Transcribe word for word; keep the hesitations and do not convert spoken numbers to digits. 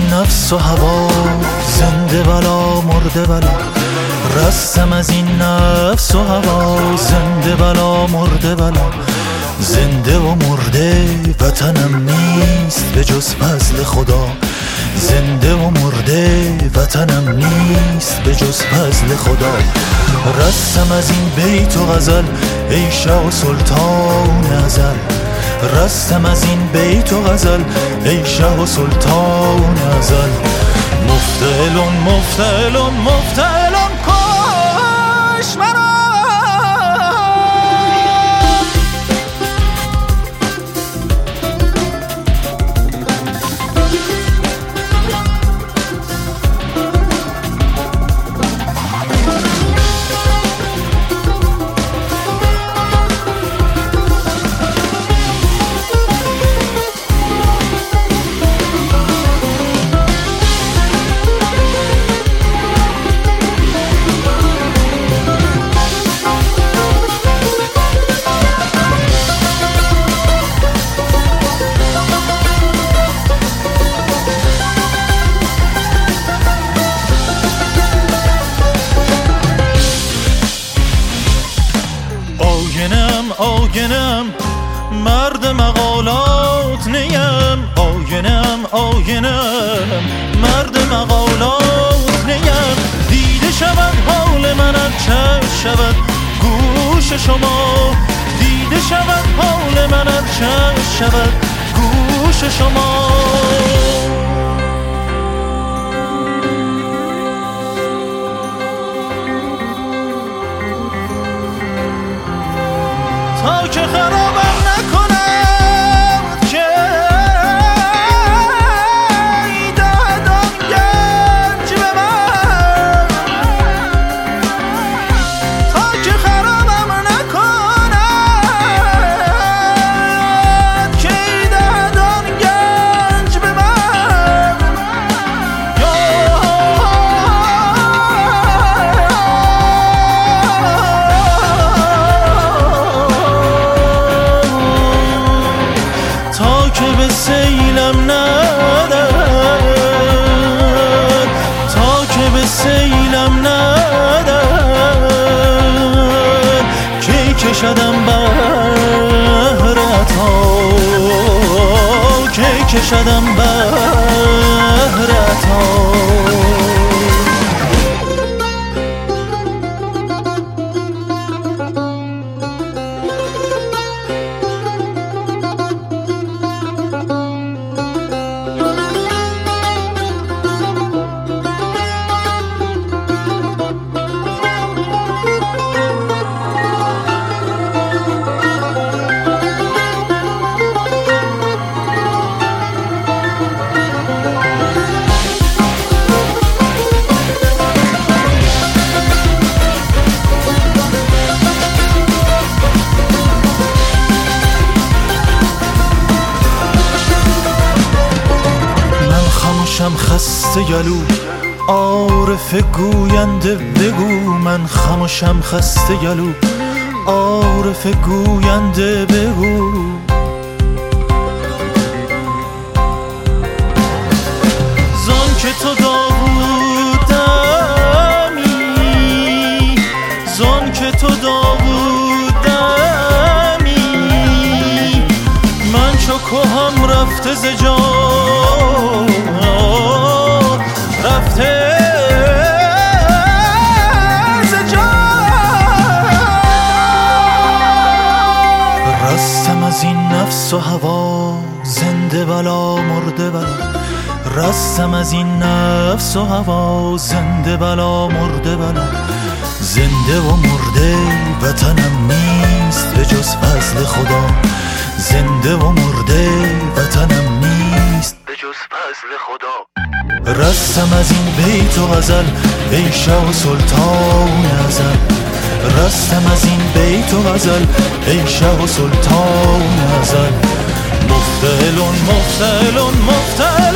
این نفس و هوا، زنده بلا مرده بلا. رستم از این نفس و هوا، زنده بلا مرده بلا. زنده و مرده وطنم نیست به جز فضل خدا. زنده و مرده وطنم نیست به جز فضل خدا. رستم از این بیت و غزل ای شاه و سلطان ازل. رستم از این بیت و غزل ای شاه و سلطان ازل. مفتعلون مفتعلون مفتعلون کش مرا. آینم مرد مقالات نیم. آینم آینم مرد مقالات نیم. دیده شود حال من ار چشم شود گوش شما. دیده شود حال من ار چشم شود گوش شما. تا که خرابم نکند که دادم گنج به من. تا که خرابم نکند که دادم گنج به من. تا که به سیلم ندد، تا که به سیلم ندد. کی کشدم بهرت ها، کی کشدم بهرت ها. خموشم خسته گلو عارف گوینده بگو. من خموشم خسته گلو عارف گوینده بگو. زان که تو داوودمی، زان که تو داوودمی. من چو کهم رفته ز جا، رفته ز جا. رستم از این نفس و هوا، زنده بلا مرده بلا. رستم از این نفس و هوا، زنده بلا مرده بلا. زنده و مرده وطنم نیست به جز فضل خدا. زنده و مرده وطنم نیست به جز فضل خدا. رستم از این بیت و غزل ای شاه و سلطان ازل. رستم از این بیت و غزل ای شاه و سلطان ازل. مفتعلون مفتعلون مفتعلون